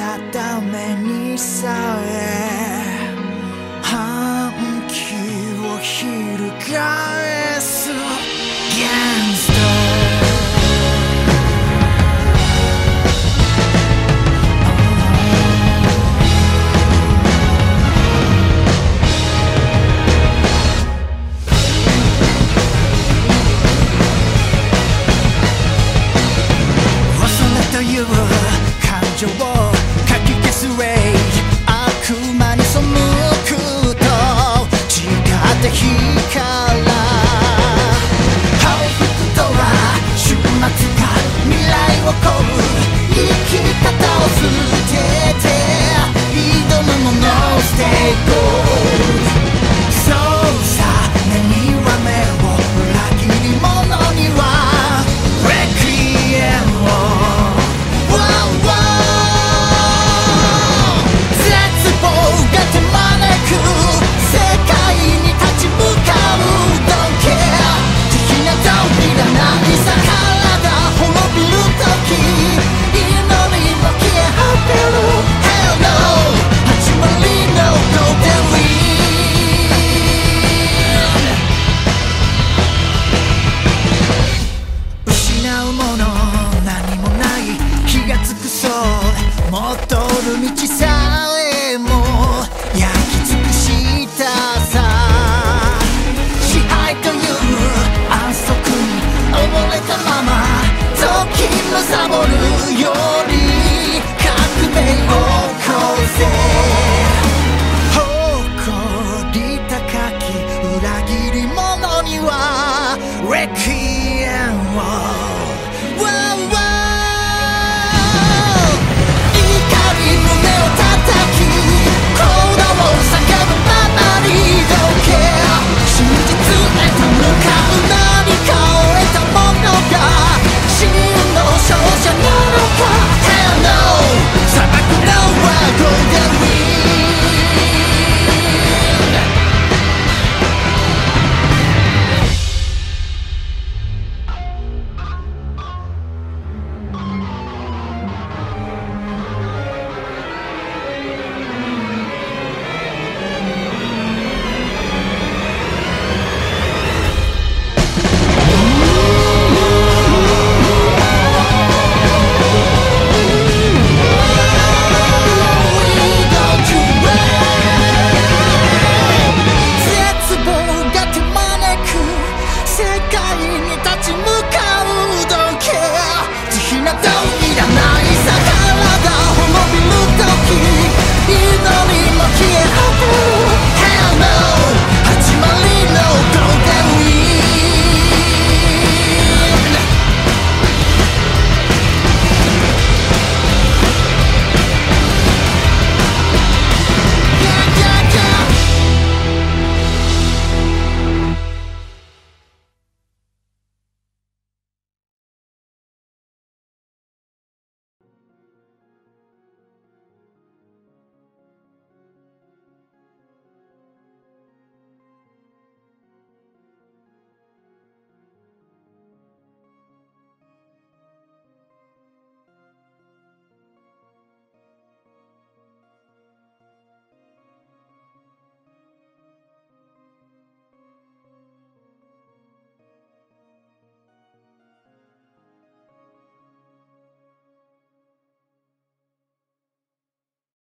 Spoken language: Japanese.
定めにさえ反旗を翻す Gangsterという感情をかき消す Rage 悪魔に背くと誓った日から報復とは終末か未来を乞う生き方を捨てて挑むものを捨てこうそうさ目には目を裏切り者にはレクイエムを戻る道さえも焼き尽くしたさ支配という安息に溺れたまま時もサボるよ